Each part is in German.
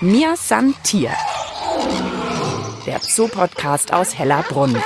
Mir san Tier, der Zoo-Podcast aus Hellerbrunn.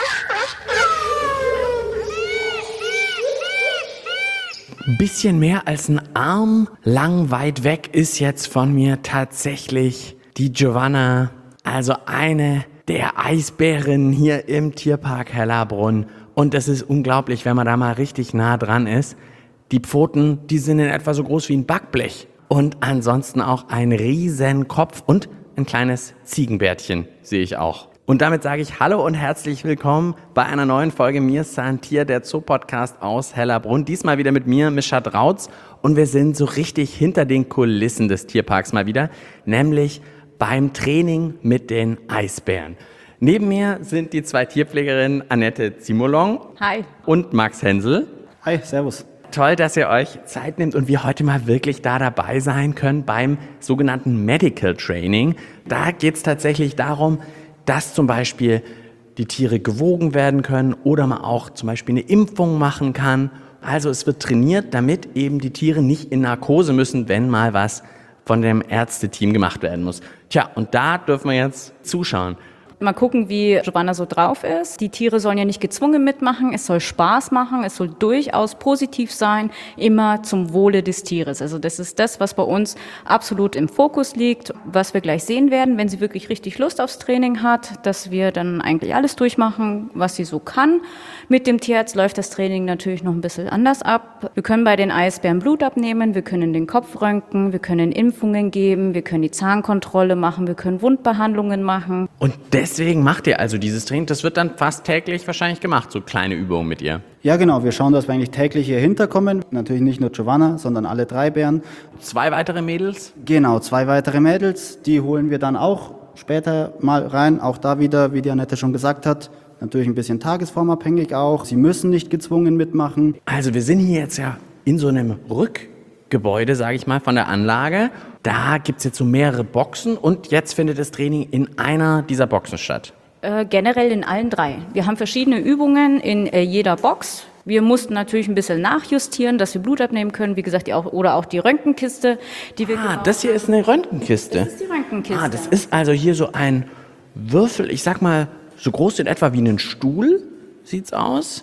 Ein bisschen mehr als ein Arm lang weit weg ist jetzt von mir tatsächlich die Giovanna, also eine der Eisbären hier im Tierpark Hellerbrunn. Und das ist unglaublich, wenn man da mal richtig nah dran ist. Die Pfoten, die sind in etwa so groß wie ein Backblech. Und ansonsten auch ein riesen Kopf und ein kleines Ziegenbärtchen sehe ich auch. Und damit sage ich Hallo und herzlich willkommen bei einer neuen Folge Mir san Tier, der Zoo-Podcast aus Hellerbrunn. Diesmal wieder mit mir, Mischa Drautz. Und wir sind so richtig hinter den Kulissen des Tierparks mal wieder, nämlich beim Training mit den Eisbären. Neben mir sind die zwei Tierpflegerinnen Annette Zimolong. Hi. Und Max Hensel. Hi, servus. Toll, dass ihr euch Zeit nehmt und wir heute mal wirklich da dabei sein können beim sogenannten Medical Training. Da geht es tatsächlich darum, dass zum Beispiel die Tiere gewogen werden können oder man auch zum Beispiel eine Impfung machen kann. Also es wird trainiert, damit eben die Tiere nicht in Narkose müssen, wenn mal was von dem Ärzteteam gemacht werden muss. Tja, und da dürfen wir jetzt zuschauen. Mal gucken, wie Giovanna so drauf ist. Die Tiere sollen ja nicht gezwungen mitmachen, es soll Spaß machen, es soll durchaus positiv sein, immer zum Wohle des Tieres. Also das ist das, was bei uns absolut im Fokus liegt, was wir gleich sehen werden, wenn sie wirklich richtig Lust aufs Training hat, dass wir dann eigentlich alles durchmachen, was sie so kann. Mit dem Tierarzt läuft das Training natürlich noch ein bisschen anders ab. Wir können bei den Eisbären Blut abnehmen, wir können den Kopf röntgen, wir können Impfungen geben, wir können die Zahnkontrolle machen, wir können Wundbehandlungen machen. Und deswegen macht ihr also dieses Training, das wird dann fast täglich wahrscheinlich gemacht, so kleine Übungen mit ihr. Ja genau, wir schauen, dass wir eigentlich täglich hier hinterkommen. Natürlich nicht nur Giovanna, sondern alle 3 Bären. 2 weitere Mädels? Genau, 2 weitere Mädels, die holen wir dann auch später mal rein. Auch da wieder, wie die Annette schon gesagt hat, natürlich ein bisschen tagesformabhängig auch. Sie müssen nicht gezwungen mitmachen. Also wir sind hier jetzt ja in so einem Rückgebäude, sage ich mal, von der Anlage. Da gibt es jetzt so mehrere Boxen und jetzt findet das Training in einer dieser Boxen statt. Generell in allen 3. Wir haben verschiedene Übungen in jeder Box. Wir mussten natürlich ein bisschen nachjustieren, dass wir Blut abnehmen können. Wie gesagt, oder auch die Röntgenkiste, die wir das hier ist eine Röntgenkiste. Das ist die Röntgenkiste. Das ist also hier so ein Würfel, ich sag mal, so groß in etwa wie ein Stuhl, sieht's aus.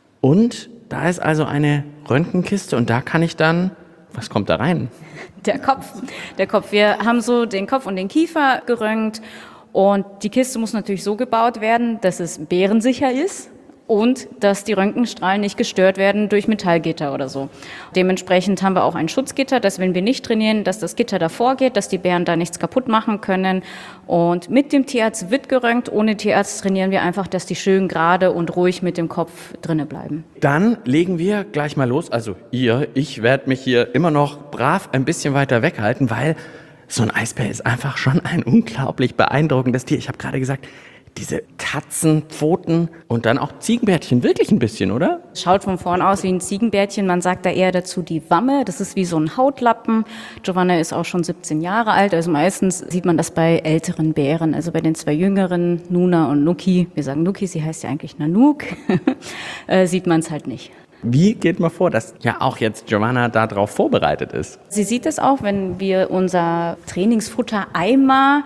Und da ist also eine Röntgenkiste und da kann ich dann, was kommt da rein? Der Kopf. Wir haben so den Kopf und den Kiefer geröntgt und die Kiste muss natürlich so gebaut werden, dass es bärensicher ist und dass die Röntgenstrahlen nicht gestört werden durch Metallgitter oder so. Dementsprechend haben wir auch ein Schutzgitter, dass wenn wir nicht trainieren, dass das Gitter davor geht, dass die Bären da nichts kaputt machen können. Und mit dem Tierarzt wird geröntgt, ohne Tierarzt trainieren wir einfach, dass die schön gerade und ruhig mit dem Kopf drinne bleiben. Dann legen wir gleich mal los. Also ich werde mich hier immer noch brav ein bisschen weiter weghalten, weil so ein Eisbär ist einfach schon ein unglaublich beeindruckendes Tier. Ich habe gerade gesagt, diese Tatzen, Pfoten und dann auch Ziegenbärtchen, wirklich ein bisschen, oder? Schaut von vorn aus wie ein Ziegenbärtchen, man sagt da eher dazu die Wamme, das ist wie so ein Hautlappen. Giovanna ist auch schon 17 Jahre alt, also meistens sieht man das bei älteren Bären, also bei den 2 jüngeren, Nuna und Nuki, wir sagen Nuki, sie heißt ja eigentlich Nanook, sieht man es halt nicht. Wie geht man vor, dass ja auch jetzt Giovanna darauf vorbereitet ist? Sie sieht es auch, wenn wir unser Trainingsfutter-Eimer...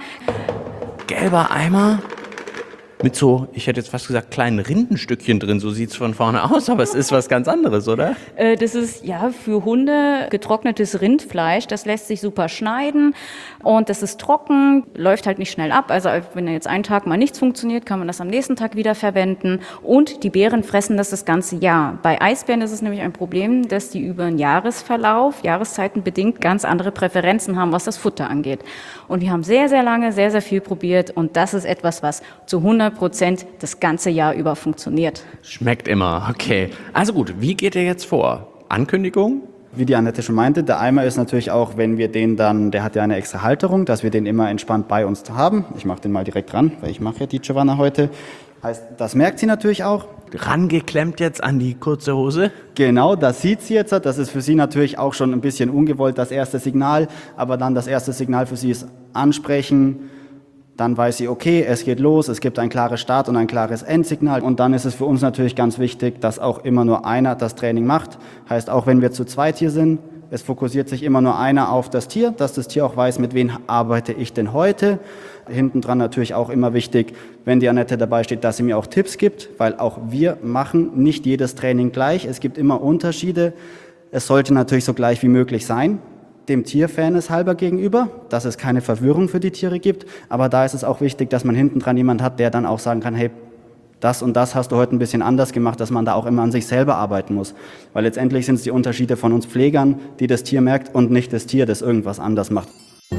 Gelber Eimer mit so, ich hätte jetzt fast gesagt, kleinen Rindenstückchen drin, so sieht's von vorne aus, aber es ist was ganz anderes, oder? Das ist ja für Hunde getrocknetes Rindfleisch, das lässt sich super schneiden und das ist trocken, läuft halt nicht schnell ab, also wenn jetzt einen Tag mal nichts funktioniert, kann man das am nächsten Tag wieder verwenden und die Bären fressen das ganze Jahr. Bei Eisbären ist es nämlich ein Problem, dass die über einen Jahresverlauf, Jahreszeiten bedingt, ganz andere Präferenzen haben, was das Futter angeht. Und wir haben sehr, sehr lange, sehr, sehr viel probiert und das ist etwas, was zu 100% das ganze Jahr über funktioniert. Schmeckt immer, okay. Also gut, wie geht ihr jetzt vor? Ankündigung? Wie die Annette schon meinte, der Eimer ist natürlich auch, wenn wir den dann, der hat ja eine extra Halterung, dass wir den immer entspannt bei uns haben. Ich mache den mal direkt ran, weil ich mache ja die Giovanna heute. Heißt, das merkt sie natürlich auch. Rangeklemmt jetzt an die kurze Hose? Genau, das sieht sie jetzt. Das ist für sie natürlich auch schon ein bisschen ungewollt, das erste Signal. Aber dann das erste Signal für sie ist ansprechen. Dann weiß sie, okay, es geht los, es gibt ein klares Start- und ein klares Endsignal. Und dann ist es für uns natürlich ganz wichtig, dass auch immer nur einer das Training macht. Heißt, auch wenn wir zu zweit hier sind, Es fokussiert sich immer nur einer auf das Tier, dass das Tier auch weiß, mit wem arbeite ich denn heute. Hinten dran natürlich auch immer wichtig, wenn die Annette dabei steht, dass sie mir auch Tipps gibt, weil auch wir machen nicht jedes Training gleich. Es gibt immer Unterschiede. Es sollte natürlich so gleich wie möglich sein, dem Tier Fairness halber gegenüber, dass es keine Verwirrung für die Tiere gibt. Aber da ist es auch wichtig, dass man hinten dran jemand hat, der dann auch sagen kann, hey, das und das hast du heute ein bisschen anders gemacht, dass man da auch immer an sich selber arbeiten muss. Weil letztendlich sind es die Unterschiede von uns Pflegern, die das Tier merkt und nicht das Tier, das irgendwas anders macht.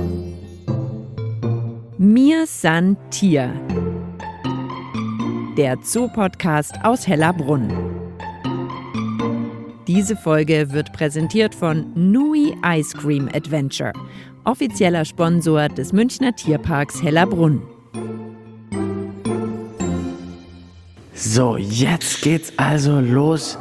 Mir san Tier. Der Zoo-Podcast aus Hellerbrunn. Diese Folge wird präsentiert von Nui Ice Cream Adventure, offizieller Sponsor des Münchner Tierparks Hellerbrunn. So, jetzt geht's also los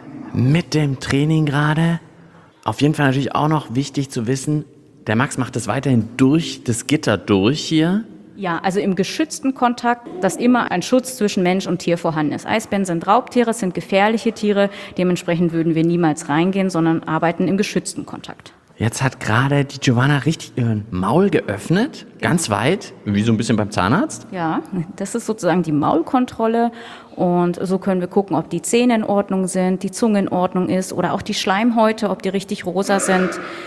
mit dem Training gerade. Auf jeden Fall natürlich auch noch wichtig zu wissen, der Max macht das weiterhin durch das Gitter durch hier. Ja, also im geschützten Kontakt, dass immer ein Schutz zwischen Mensch und Tier vorhanden ist. Eisbären sind Raubtiere, sind gefährliche Tiere. Dementsprechend würden wir niemals reingehen, sondern arbeiten im geschützten Kontakt. Jetzt hat gerade die Giovanna richtig ihren Maul geöffnet, ganz weit, wie so ein bisschen beim Zahnarzt. Ja, das ist sozusagen die Maulkontrolle. Und so können wir gucken, ob die Zähne in Ordnung sind, die Zunge in Ordnung ist oder auch die Schleimhäute, ob die richtig rosa sind.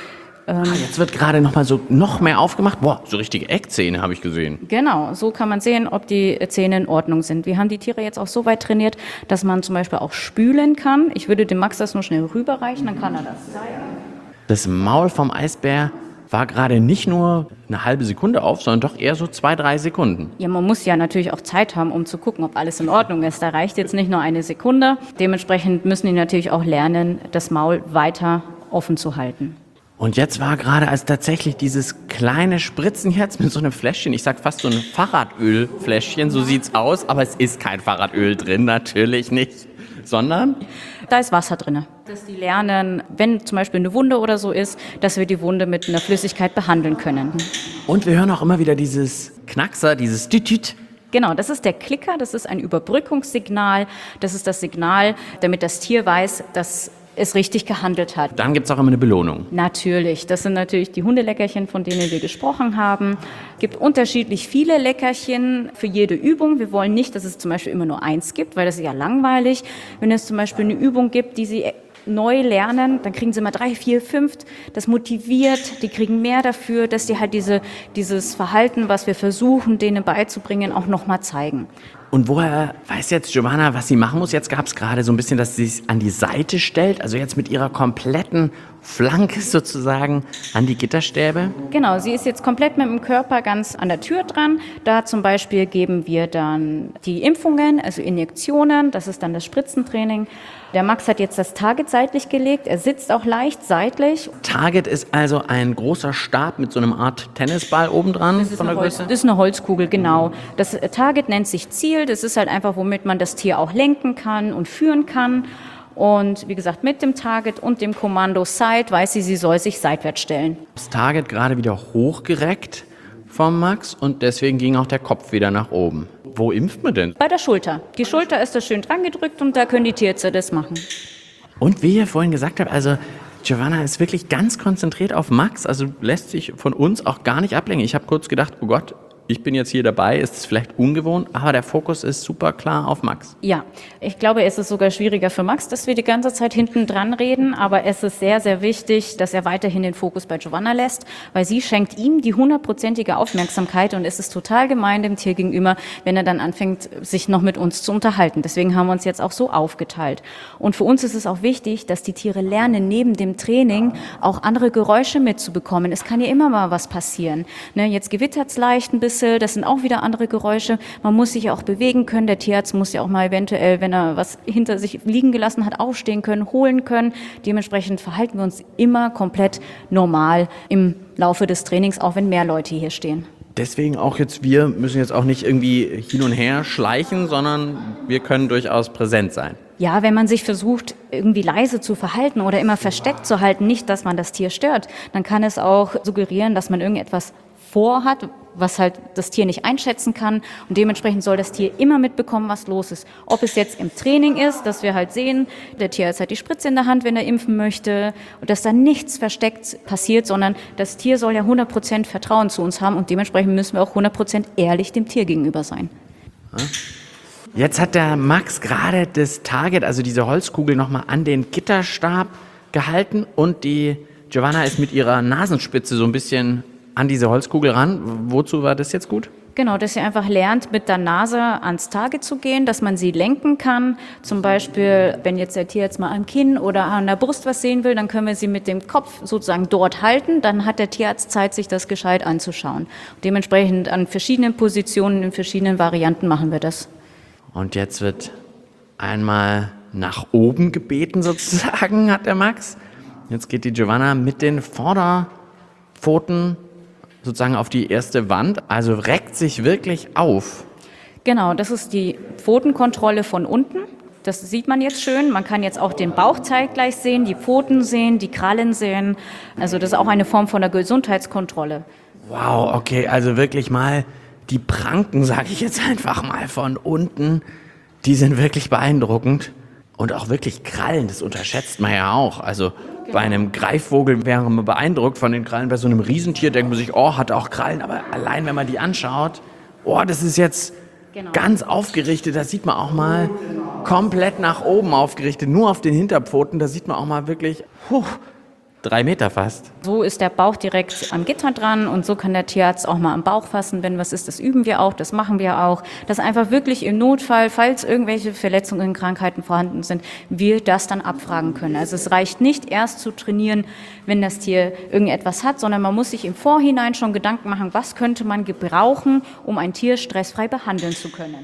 Jetzt wird gerade noch mehr aufgemacht. Boah, so richtige Eckzähne habe ich gesehen. Genau, so kann man sehen, ob die Zähne in Ordnung sind. Wir haben die Tiere jetzt auch so weit trainiert, dass man zum Beispiel auch spülen kann. Ich würde dem Max das nur schnell rüberreichen, dann kann er das zeigen. Das Maul vom Eisbär war gerade nicht nur eine halbe Sekunde auf, sondern doch eher so 2-3 Sekunden. Ja, man muss ja natürlich auch Zeit haben, um zu gucken, ob alles in Ordnung ist. Da reicht jetzt nicht nur eine Sekunde. Dementsprechend müssen die natürlich auch lernen, das Maul weiter offen zu halten. Und jetzt war gerade als tatsächlich dieses kleine Spritzen jetzt mit so einem Fläschchen, ich sag fast so ein Fahrradölfläschchen, so sieht's aus, aber es ist kein Fahrradöl drin, natürlich nicht, sondern da ist Wasser drin. Dass die lernen, wenn zum Beispiel eine Wunde oder so ist, dass wir die Wunde mit einer Flüssigkeit behandeln können. Und wir hören auch immer wieder dieses Knackser, dieses Tütüt. Genau, das ist der Klicker, das ist ein Überbrückungssignal, das ist das Signal, damit das Tier weiß, dass es richtig gehandelt hat. Dann gibt es auch immer eine Belohnung. Natürlich, das sind natürlich die Hundeleckerchen, von denen wir gesprochen haben. Es gibt unterschiedlich viele Leckerchen für jede Übung. Wir wollen nicht, dass es zum Beispiel immer nur eins gibt, weil das ist ja langweilig. Wenn es zum Beispiel eine Übung gibt, die sie neu lernen, dann kriegen sie mal 3, 4, 5. Das motiviert, die kriegen mehr dafür, dass die halt dieses Verhalten, was wir versuchen, denen beizubringen, auch nochmal zeigen. Und woher weiß jetzt Giovanna, was sie machen muss? Jetzt gab es gerade so ein bisschen, dass sie sich an die Seite stellt, also jetzt mit ihrer kompletten Flanke sozusagen an die Gitterstäbe. Genau, sie ist jetzt komplett mit dem Körper ganz an der Tür dran. Da zum Beispiel geben wir dann die Impfungen, also Injektionen, das ist dann das Spritzentraining. Der Max hat jetzt das Target seitlich gelegt, er sitzt auch leicht seitlich. Target ist also ein großer Stab mit so einer Art Tennisball obendran von der Größe? Das ist eine Holzkugel, genau. Das Target nennt sich Ziel, das ist halt einfach, womit man das Tier auch lenken kann und führen kann. Und wie gesagt, mit dem Target und dem Kommando Side weiß sie soll sich seitwärts stellen. Das Target gerade wieder hochgereckt vom Max und deswegen ging auch der Kopf wieder nach oben. Wo impft man denn? Bei der Schulter. Die Schulter ist da schön dran gedrückt und da können die Tierärzte das machen. Und wie ihr vorhin gesagt habt, also Giovanna ist wirklich ganz konzentriert auf Max, also lässt sich von uns auch gar nicht ablenken. Ich habe kurz gedacht, oh Gott, ich bin jetzt hier dabei, ist es vielleicht ungewohnt, aber der Fokus ist super klar auf Max. Ja, ich glaube, es ist sogar schwieriger für Max, dass wir die ganze Zeit hinten dran reden, aber es ist sehr, sehr wichtig, dass er weiterhin den Fokus bei Giovanna lässt, weil sie schenkt ihm die 100%ige Aufmerksamkeit und es ist total gemein dem Tier gegenüber, wenn er dann anfängt, sich noch mit uns zu unterhalten. Deswegen haben wir uns jetzt auch so aufgeteilt. Und für uns ist es auch wichtig, dass die Tiere lernen, neben dem Training auch andere Geräusche mitzubekommen. Es kann ja immer mal was passieren. Ne, jetzt gewittert es leicht ein bisschen. Das sind auch wieder andere Geräusche. Man muss sich ja auch bewegen können. Der Tierarzt muss ja auch mal eventuell, wenn er was hinter sich liegen gelassen hat, aufstehen können, holen können. Dementsprechend verhalten wir uns immer komplett normal im Laufe des Trainings, auch wenn mehr Leute hier stehen. Deswegen auch jetzt, wir müssen jetzt auch nicht irgendwie hin und her schleichen, sondern wir können durchaus präsent sein. Ja, wenn man sich versucht, irgendwie leise zu verhalten oder immer versteckt zu halten, nicht, dass man das Tier stört, dann kann es auch suggerieren, dass man irgendetwas vorhat, was halt das Tier nicht einschätzen kann. Und dementsprechend soll das Tier immer mitbekommen, was los ist. Ob es jetzt im Training ist, dass wir halt sehen, der Tierarzt hat die Spritze in der Hand, wenn er impfen möchte, und dass da nichts versteckt passiert, sondern das Tier soll ja 100% Vertrauen zu uns haben und dementsprechend müssen wir auch 100% ehrlich dem Tier gegenüber sein. Jetzt hat der Max gerade das Target, also diese Holzkugel, nochmal an den Gitterstab gehalten und die Giovanna ist mit ihrer Nasenspitze so ein bisschen an diese Holzkugel ran. Wozu war das jetzt gut? Genau, dass sie einfach lernt, mit der Nase ans Target zu gehen, dass man sie lenken kann. Zum Beispiel, wenn jetzt der Tierarzt mal am Kinn oder an der Brust was sehen will, dann können wir sie mit dem Kopf sozusagen dort halten. Dann hat der Tierarzt Zeit, sich das gescheit anzuschauen. Dementsprechend an verschiedenen Positionen, in verschiedenen Varianten machen wir das. Und jetzt wird einmal nach oben gebeten sozusagen, hat der Max. Jetzt geht die Giovanna mit den Vorderpfoten sozusagen auf die erste Wand, also reckt sich wirklich auf. Genau, das ist die Pfotenkontrolle von unten. Das sieht man jetzt schön. Man kann jetzt auch den Bauch zeitgleich sehen, die Pfoten sehen, die Krallen sehen. Also das ist auch eine Form von der Gesundheitskontrolle. Wow, okay, also wirklich mal die Pranken, sage ich jetzt einfach mal von unten, die sind wirklich beeindruckend. Und auch wirklich Krallen, das unterschätzt man ja auch. Also bei einem Greifvogel wäre man beeindruckt von den Krallen. Bei so einem Riesentier denkt man sich, oh, hat auch Krallen. Aber allein, wenn man die anschaut, oh, das ist jetzt ganz aufgerichtet. Da sieht man auch mal komplett nach oben aufgerichtet, nur auf den Hinterpfoten. Da sieht man auch mal wirklich 3 Meter fast. So ist der Bauch direkt am Gitter dran und so kann der Tierarzt auch mal am Bauch fassen, wenn was ist. Das üben wir auch, das machen wir auch. Dass einfach wirklich im Notfall, falls irgendwelche Verletzungen, Krankheiten vorhanden sind, wir das dann abfragen können. Also es reicht nicht erst zu trainieren, wenn das Tier irgendetwas hat, sondern man muss sich im Vorhinein schon Gedanken machen, was könnte man gebrauchen, um ein Tier stressfrei behandeln zu können.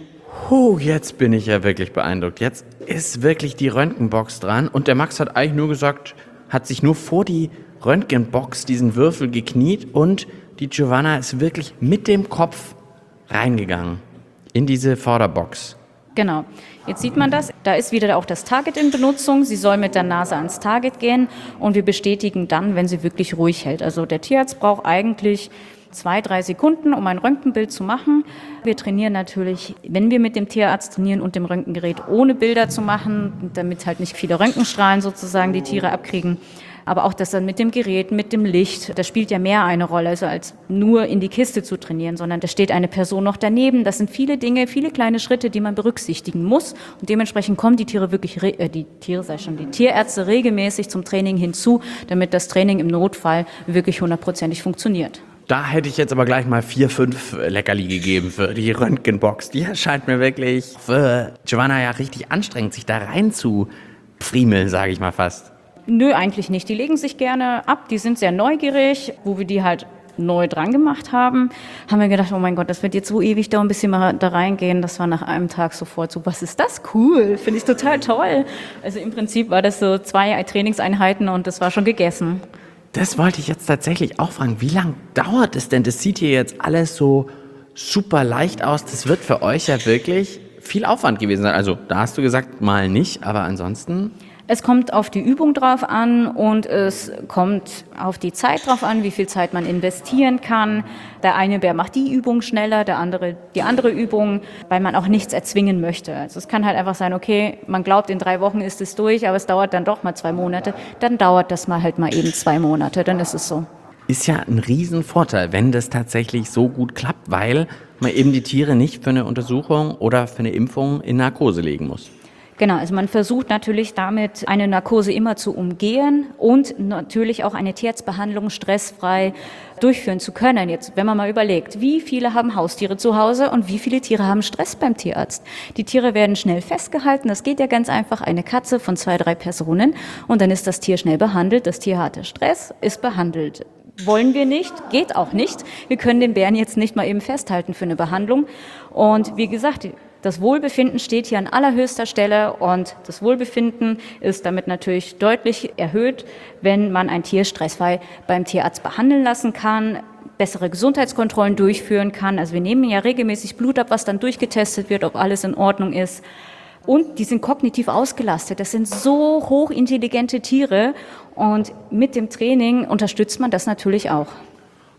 Jetzt bin ich ja wirklich beeindruckt. Jetzt ist wirklich die Röntgenbox dran und der Max hat eigentlich nur gesagt, hat sich nur vor die Röntgenbox diesen Würfel gekniet und die Giovanna ist wirklich mit dem Kopf reingegangen in diese Vorderbox. Genau, jetzt sieht man das. Da ist wieder auch das Target in Benutzung. Sie soll mit der Nase ans Target gehen und wir bestätigen dann, wenn sie wirklich ruhig hält. Also der Tierarzt braucht eigentlich 2-3 Sekunden, um ein Röntgenbild zu machen. Wir trainieren natürlich, wenn wir mit dem Tierarzt trainieren und dem Röntgengerät, ohne Bilder zu machen, damit halt nicht viele Röntgenstrahlen sozusagen die Tiere abkriegen. Aber auch das dann mit dem Gerät, mit dem Licht, das spielt ja mehr eine Rolle, also als nur in die Kiste zu trainieren, sondern da steht eine Person noch daneben. Das sind viele Dinge, viele kleine Schritte, die man berücksichtigen muss. Und dementsprechend kommen die Tiere wirklich, die Tierärzte regelmäßig zum Training hinzu, damit das Training im Notfall wirklich 100%ig funktioniert. Da hätte ich jetzt aber gleich mal 4-5 Leckerli gegeben für die Röntgenbox. Die erscheint mir wirklich für Giovanna ja richtig anstrengend, sich da rein zu friemeln, sage ich mal fast. Nö, eigentlich nicht. Die legen sich gerne ab, die sind sehr neugierig. Wo wir die halt neu dran gemacht haben, haben wir gedacht, oh mein Gott, das wird jetzt so ewig dauern, bis wir mal da reingehen. Das war nach einem Tag sofort so, was ist das? Cool, finde ich total toll. Also im Prinzip war das so 2 Trainingseinheiten und das war schon gegessen. Das wollte ich jetzt tatsächlich auch fragen. Wie lange dauert es denn? Das sieht hier jetzt alles so super leicht aus. Das wird für euch ja wirklich viel Aufwand gewesen sein. Also da hast du gesagt, mal nicht, aber ansonsten... Es kommt auf die Übung drauf an und es kommt auf die Zeit drauf an, wie viel Zeit man investieren kann. Der eine Bär macht die Übung schneller, der andere die andere Übung, weil man auch nichts erzwingen möchte. Also es kann halt einfach sein, okay, man glaubt, in 3 Wochen ist es durch, aber es dauert dann doch mal 2 Monate. Dann dauert das mal halt mal eben 2 Monate, dann ist es so. Ist ja ein Riesenvorteil, wenn das tatsächlich so gut klappt, weil man eben die Tiere nicht für eine Untersuchung oder für eine Impfung in Narkose legen muss. Genau, also man versucht natürlich damit eine Narkose immer zu umgehen und natürlich auch eine Tierarztbehandlung stressfrei durchführen zu können. Jetzt, wenn man mal überlegt, wie viele haben Haustiere zu Hause und wie viele Tiere haben Stress beim Tierarzt? Die Tiere werden schnell festgehalten, das geht ja ganz einfach, eine Katze von 2-3 Personen und dann ist das Tier schnell behandelt, das Tier hatte Stress, ist behandelt. Wollen wir nicht, geht auch nicht. Wir können den Bären jetzt nicht mal eben festhalten für eine Behandlung und wie gesagt, das Wohlbefinden steht hier an allerhöchster Stelle und das Wohlbefinden ist damit natürlich deutlich erhöht, wenn man ein Tier stressfrei beim Tierarzt behandeln lassen kann, bessere Gesundheitskontrollen durchführen kann. Also wir nehmen ja regelmäßig Blut ab, was dann durchgetestet wird, ob alles in Ordnung ist. Und die sind kognitiv ausgelastet. Das sind so hochintelligente Tiere und mit dem Training unterstützt man das natürlich auch.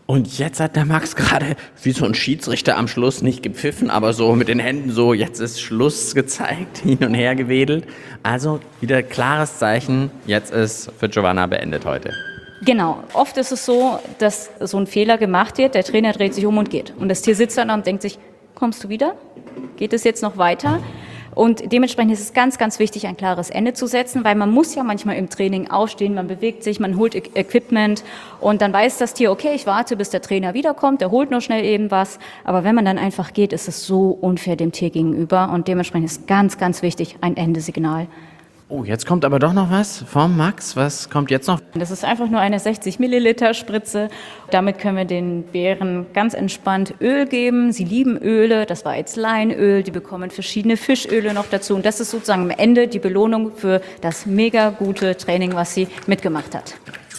Und jetzt hat der Max gerade wie so ein Schiedsrichter am Schluss nicht gepfiffen, aber so mit den Händen so, jetzt ist Schluss gezeigt, hin und her gewedelt. Also wieder klares Zeichen, jetzt ist für Giovanna beendet heute. Genau. Oft ist es so, dass so ein Fehler gemacht wird, der Trainer dreht sich um und geht. Und das Tier sitzt dann und denkt sich, kommst du wieder? Geht es jetzt noch weiter? Und dementsprechend ist es ganz, ganz wichtig, ein klares Ende zu setzen, weil man muss ja manchmal im Training aufstehen, man bewegt sich, man holt Equipment und dann weiß das Tier, okay, ich warte, bis der Trainer wiederkommt, der holt noch schnell eben was. Aber wenn man dann einfach geht, ist es so unfair dem Tier gegenüber und dementsprechend ist ganz, ganz wichtig ein Endesignal. Oh, jetzt kommt aber doch noch was vom Max. Was kommt jetzt noch? Das ist einfach nur eine 60 Milliliter Spritze. Damit können wir den Bären ganz entspannt Öl geben. Sie lieben Öle. Das war jetzt Leinöl. Die bekommen verschiedene Fischöle noch dazu. Und das ist sozusagen am Ende die Belohnung für das mega gute Training, was sie mitgemacht hat.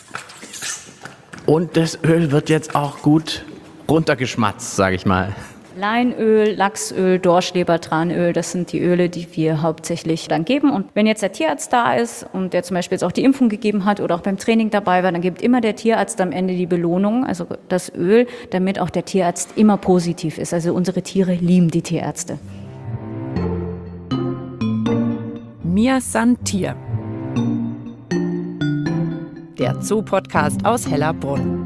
Und das Öl wird jetzt auch gut runtergeschmatzt, sage ich mal. Leinöl, Lachsöl, Dorschlebertranöl, das sind die Öle, die wir hauptsächlich dann geben. Und wenn jetzt der Tierarzt da ist und der zum Beispiel jetzt auch die Impfung gegeben hat oder auch beim Training dabei war, dann gibt immer der Tierarzt am Ende die Belohnung, also das Öl, damit auch der Tierarzt immer positiv ist. Also unsere Tiere lieben die Tierärzte. Mir san Tier. Der Zoo-Podcast aus Hellerbrunn.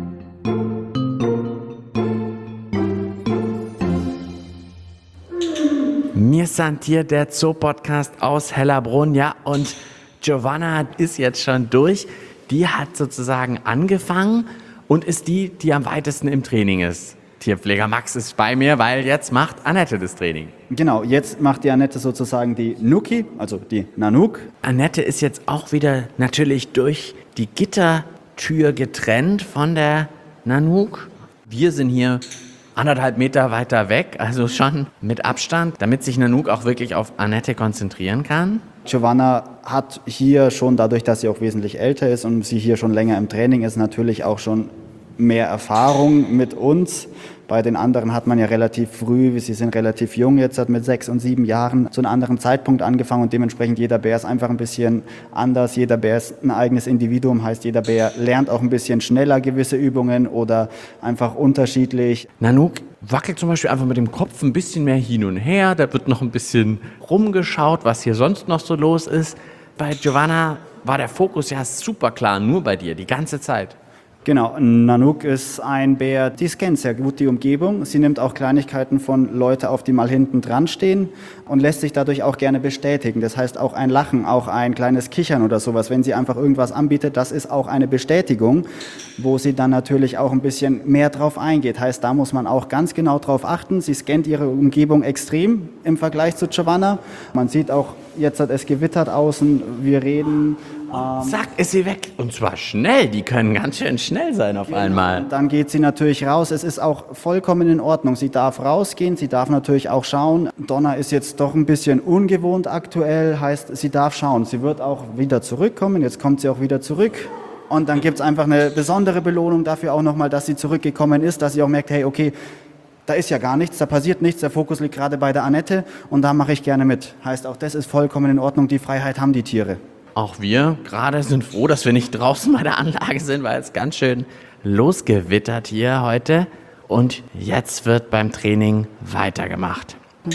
Mir san Tier, der Zoo-Podcast aus Hellerbrunn. Ja, und Giovanna ist jetzt schon durch. Die hat sozusagen angefangen und ist die am weitesten im Training ist. Tierpfleger Max ist bei mir, weil jetzt macht Annette das Training. Genau, jetzt macht die Annette sozusagen die Nuki, also die Nanook. Annette ist jetzt auch wieder natürlich durch die Gittertür getrennt von der Nanook. Wir sind hier 1,5 Meter weiter weg, also schon mit Abstand, damit sich Nanook auch wirklich auf Annette konzentrieren kann. Giovanna hat hier schon, dadurch, dass sie auch wesentlich älter ist und sie hier schon länger im Training ist, natürlich auch schon mehr Erfahrung mit uns. Bei den anderen hat man ja relativ früh, sie sind relativ jung, jetzt hat mit 6 und 7 Jahren zu einem anderen Zeitpunkt angefangen und dementsprechend jeder Bär ist einfach ein bisschen anders. Jeder Bär ist ein eigenes Individuum, heißt jeder Bär lernt auch ein bisschen schneller gewisse Übungen oder einfach unterschiedlich. Nanook wackelt zum Beispiel einfach mit dem Kopf ein bisschen mehr hin und her, da wird noch ein bisschen rumgeschaut, was hier sonst noch so los ist. Bei Giovanna war der Fokus ja super klar, nur bei dir, die ganze Zeit. Genau, Nanook ist ein Bär, die scannt sehr gut die Umgebung. Sie nimmt auch Kleinigkeiten von Leuten auf, die mal hinten dran stehen und lässt sich dadurch auch gerne bestätigen. Das heißt auch ein Lachen, auch ein kleines Kichern oder sowas, wenn sie einfach irgendwas anbietet, das ist auch eine Bestätigung, wo sie dann natürlich auch ein bisschen mehr drauf eingeht. Heißt, da muss man auch ganz genau drauf achten. Sie scannt ihre Umgebung extrem im Vergleich zu Giovanna. Man sieht auch, jetzt hat es gewittert außen, wir reden. Zack, ist sie weg. Und zwar schnell. Die können ganz schön schnell sein auf einmal. Dann geht sie natürlich raus. Es ist auch vollkommen in Ordnung. Sie darf rausgehen. Sie darf natürlich auch schauen. Donna ist jetzt doch ein bisschen ungewohnt aktuell. Heißt, sie darf schauen. Sie wird auch wieder zurückkommen. Jetzt kommt sie auch wieder zurück. Und dann gibt es einfach eine besondere Belohnung dafür auch nochmal, dass sie zurückgekommen ist. Dass sie auch merkt, hey, okay, da ist ja gar nichts, da passiert nichts. Der Fokus liegt gerade bei der Annette. Und da mache ich gerne mit. Heißt, auch das ist vollkommen in Ordnung. Die Freiheit haben die Tiere. Auch wir gerade sind froh, dass wir nicht draußen bei der Anlage sind, weil es ganz schön losgewittert hier heute. Und jetzt wird beim Training weitergemacht.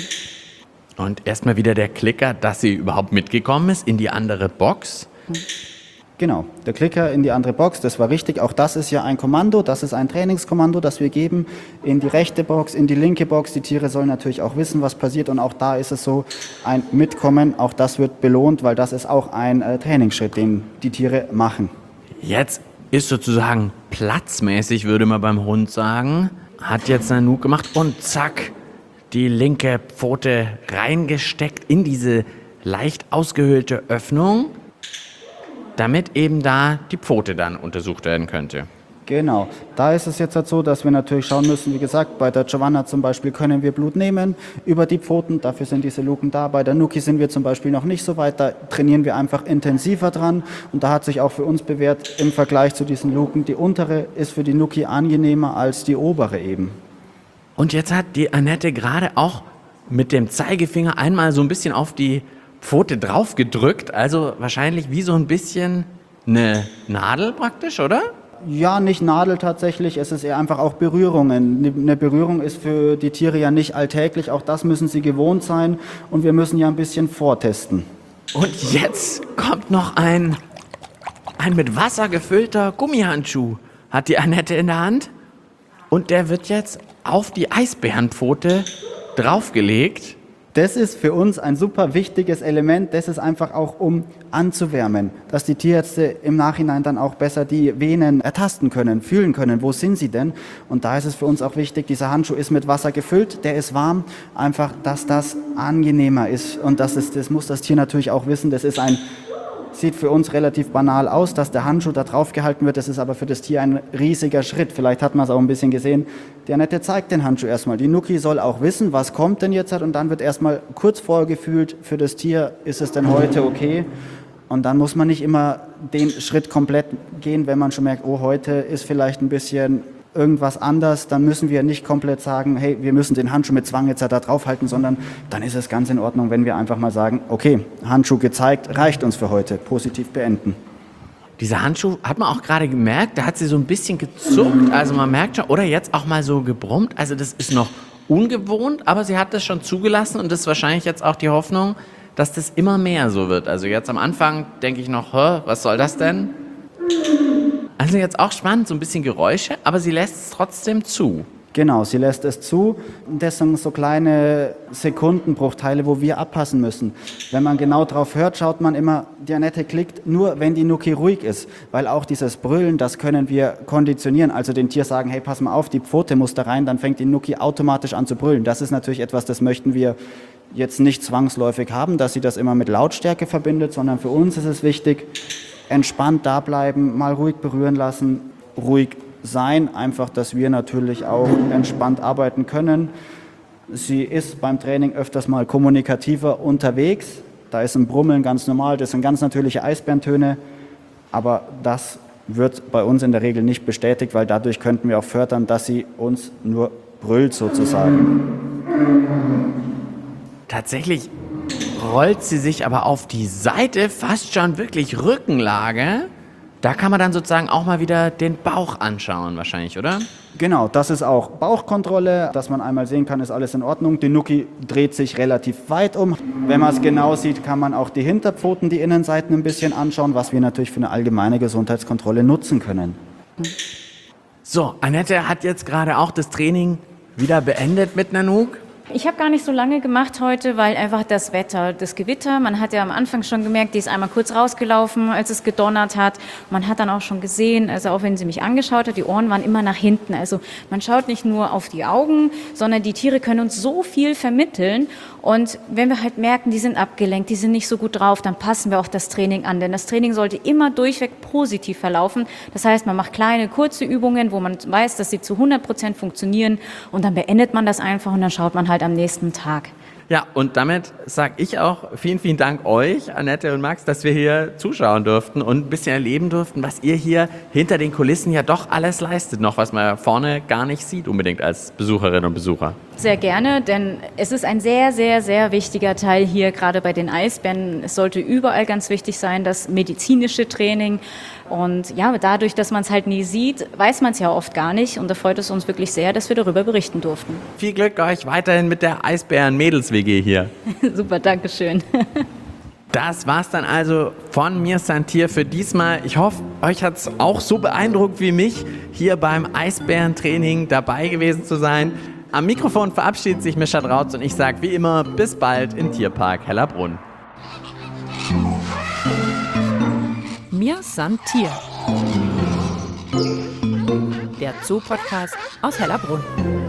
Und erstmal wieder der Klicker, dass sie überhaupt mitgekommen ist in die andere Box. Genau, der Klicker in die andere Box, das war richtig. Auch das ist ja ein Kommando, das ist ein Trainingskommando, das wir geben in die rechte Box, in die linke Box. Die Tiere sollen natürlich auch wissen, was passiert und auch da ist es so, ein Mitkommen, auch das wird belohnt, weil das ist auch ein Trainingsschritt, den die Tiere machen. Jetzt ist sozusagen platzmäßig, würde man beim Hund sagen, hat jetzt Nanook gemacht und zack, die linke Pfote reingesteckt in diese leicht ausgehöhlte Öffnung, damit eben da die Pfote dann untersucht werden könnte. Genau, da ist es jetzt halt so, dass wir natürlich schauen müssen, wie gesagt, bei der Giovanna zum Beispiel können wir Blut nehmen über die Pfoten, dafür sind diese Luken da. Bei der Nuki sind wir zum Beispiel noch nicht so weit, da trainieren wir einfach intensiver dran und da hat sich auch für uns bewährt, im Vergleich zu diesen Luken, die untere ist für die Nuki angenehmer als die obere eben. Und jetzt hat die Annette gerade auch mit dem Zeigefinger einmal so ein bisschen auf die Pfote drauf gedrückt, also wahrscheinlich wie so ein bisschen eine Nadel praktisch, oder? Ja, nicht Nadel tatsächlich, es ist eher einfach auch Berührungen. Eine Berührung ist für die Tiere ja nicht alltäglich, auch das müssen sie gewohnt sein und wir müssen ja ein bisschen vortesten. Und jetzt kommt noch ein mit Wasser gefüllter Gummihandschuh, hat die Annette in der Hand. Und der wird jetzt auf die Eisbärenpfote draufgelegt. Das ist für uns ein super wichtiges Element, das ist einfach auch um anzuwärmen, dass die Tierärzte im Nachhinein dann auch besser die Venen ertasten können, fühlen können, wo sind sie denn? Und da ist es für uns auch wichtig, dieser Handschuh ist mit Wasser gefüllt, der ist warm, einfach, dass das angenehmer ist und das muss das Tier natürlich auch wissen, sieht für uns relativ banal aus, dass der Handschuh da drauf gehalten wird, das ist aber für das Tier ein riesiger Schritt. Vielleicht hat man es auch ein bisschen gesehen. Die Annette zeigt den Handschuh erstmal. Die Nuki soll auch wissen, was kommt denn jetzt und dann wird erstmal kurz vorgefühlt für das Tier, ist es denn heute okay? Und dann muss man nicht immer den Schritt komplett gehen, wenn man schon merkt, oh, heute ist vielleicht ein bisschen irgendwas anders, dann müssen wir nicht komplett sagen, hey, wir müssen den Handschuh mit Zwang jetzt da draufhalten, sondern dann ist es ganz in Ordnung, wenn wir einfach mal sagen, okay, Handschuh gezeigt, reicht uns für heute, positiv beenden. Dieser Handschuh, hat man auch gerade gemerkt, da hat sie so ein bisschen gezuckt, also man merkt schon, oder jetzt auch mal so gebrummt, also das ist noch ungewohnt, aber sie hat das schon zugelassen und das ist wahrscheinlich jetzt auch die Hoffnung, dass das immer mehr so wird. Also jetzt am Anfang denke ich noch, was soll das denn? Also jetzt auch spannend, so ein bisschen Geräusche, aber sie lässt es trotzdem zu. Genau, sie lässt es zu. Das sind so kleine Sekundenbruchteile, wo wir abpassen müssen. Wenn man genau drauf hört, schaut man immer, die Annette klickt nur, wenn die Nuki ruhig ist. Weil auch dieses Brüllen, das können wir konditionieren. Also dem Tier sagen, hey, pass mal auf, die Pfote muss da rein, dann fängt die Nuki automatisch an zu brüllen. Das ist natürlich etwas, das möchten wir jetzt nicht zwangsläufig haben, dass sie das immer mit Lautstärke verbindet, sondern für uns ist es wichtig, entspannt da bleiben, mal ruhig berühren lassen, ruhig sein, einfach, dass wir natürlich auch entspannt arbeiten können. Sie ist beim Training öfters mal kommunikativer unterwegs, da ist ein Brummeln ganz normal, das sind ganz natürliche Eisbärentöne, aber das wird bei uns in der Regel nicht bestätigt, weil dadurch könnten wir auch fördern, dass sie uns nur brüllt sozusagen. Tatsächlich rollt sie sich aber auf die Seite, fast schon wirklich Rückenlage. Da kann man dann sozusagen auch mal wieder den Bauch anschauen wahrscheinlich, oder? Genau, das ist auch Bauchkontrolle, dass man einmal sehen kann, ist alles in Ordnung. Die Nuki dreht sich relativ weit um. Wenn man es genau sieht, kann man auch die Hinterpfoten, die Innenseiten ein bisschen anschauen, was wir natürlich für eine allgemeine Gesundheitskontrolle nutzen können. So, Annette hat jetzt gerade auch das Training wieder beendet mit Nanook. Ich habe gar nicht so lange gemacht heute, weil einfach das Wetter, das Gewitter, man hat ja am Anfang schon gemerkt, die ist einmal kurz rausgelaufen, als es gedonnert hat. Man hat dann auch schon gesehen, also auch wenn sie mich angeschaut hat, die Ohren waren immer nach hinten. Also man schaut nicht nur auf die Augen, sondern die Tiere können uns so viel vermitteln. Und wenn wir halt merken, die sind abgelenkt, die sind nicht so gut drauf, dann passen wir auch das Training an. Denn das Training sollte immer durchweg positiv verlaufen. Das heißt, man macht kleine, kurze Übungen, wo man weiß, dass sie zu 100% funktionieren. Und dann beendet man das einfach und dann schaut man halt am nächsten Tag. Ja, und damit sage ich auch vielen, vielen Dank euch, Annette und Max, dass wir hier zuschauen durften und ein bisschen erleben durften, was ihr hier hinter den Kulissen ja doch alles leistet, noch was man vorne gar nicht sieht unbedingt als Besucherinnen und Besucher. Sehr gerne, denn es ist ein sehr, sehr, sehr wichtiger Teil hier, gerade bei den Eisbären. Es sollte überall ganz wichtig sein, das medizinische Training. Und ja, dadurch, dass man es halt nie sieht, weiß man es ja oft gar nicht. Und da freut es uns wirklich sehr, dass wir darüber berichten durften. Viel Glück euch weiterhin mit der Eisbären-Mädels-WG hier. Super, Dankeschön. Das war's dann also von mir, Santir, für diesmal. Ich hoffe, euch hat's auch so beeindruckt wie mich, hier beim Eisbärentraining dabei gewesen zu sein. Am Mikrofon verabschiedet sich Mischa Drautz und ich sage wie immer, bis bald im Tierpark Hellerbrunn. Mir Santir. Der Zoo-Podcast aus Hellerbrunn.